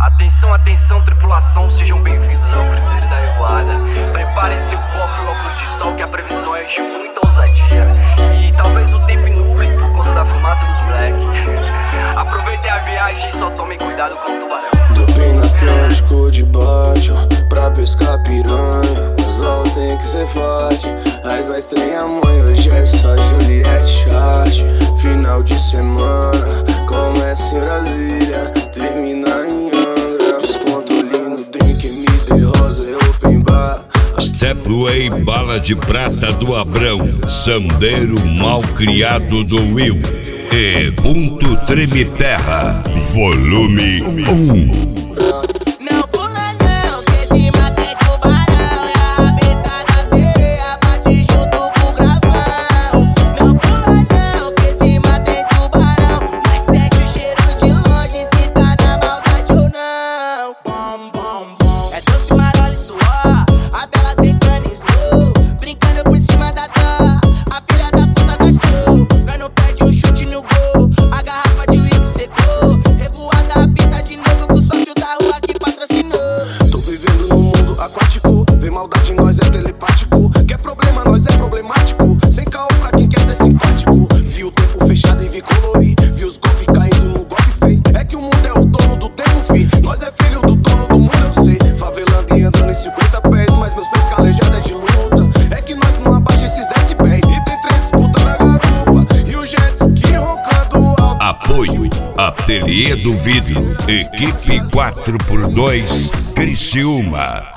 Atenção, atenção, tripulação, sejam bem-vindos ao Cruzeiro da Revoada. Preparem seu copo e óculos de sol, que a previsão é de muita ousadia. E talvez o tempo nuble por conta da fumaça dos moleques. Aproveitem a viagem e só tomem cuidado com o tubarão. Dropei no Atlântico de baixo pra pescar piranha. O sol tem que ser forte, as da estreia mãe. Hoje é só Juliette Chart. Final de semana, começa em Brasília, termina em Angra. Desconto lindo, drink, MD Rosa e Open Bar. Stepway, bala de prata do Abrão, sandeiro mal criado do Will e Ponto Treme Terra, volume 1. Maldade nós é telepático, quer problema nós é problemático. Sem caô pra quem quer ser simpático. Vi o tempo fechado e vi colorir, vi os golpes caindo no golpe feio. É que o mundo é o dono do tempo, fi. Nós é filho do dono do mundo, eu sei. Favelando e andando em 50 pés, mas meus pés calejados é de luta. É que nós não abaixa esses 10 pés. E tem 3 putas na garupa e o jet ski roncando alto. Apoio Ateliê do Vidro, equipe 4x2, Criciúma.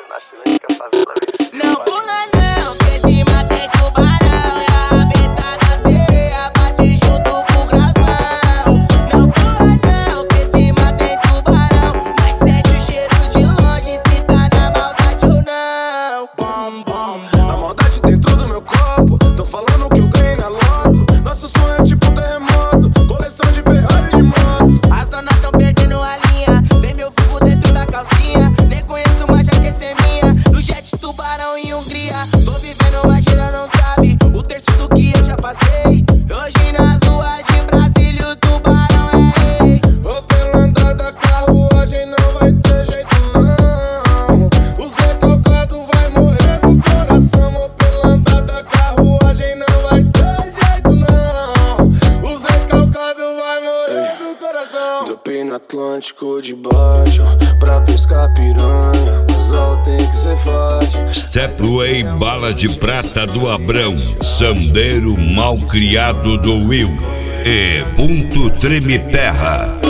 Não pula não, que esse mar tem tubarão. É a rabeta da sereia, bate junto com o gravão. Não pula não, que esse mar tem tubarão. Mas sente o cheiro de longe, se tá na maldade ou não. Bom, bom, bom. A maldade dentro do meu corpo, tô falando que eu ganhei na loto. Nosso sonho é tipo terremoto, coleção de Ferrari de moto. As donas tão perdendo a linha, tem meu fogo dentro da calcinha. Nem conheço, mas já quer ser minha. No jet tubarão em Hungria, tô vivendo, mas gira não sabe o terço do que eu já passei. Hoje nas ruas de Brasília o tubarão é rei. Ô, pela andada carruagem não vai ter jeito não. O Zé Calcado vai morrer do coração. Ô, pela andada carruagem não vai ter jeito não. O Zé Calcado vai morrer do coração. Dropei no Atlântico de baixo pra pescar piranha. O sol tem que ser forte. Stepway, bala de prata do Abrão, sandeiro mal criado do Will e Ponto Treme Terra.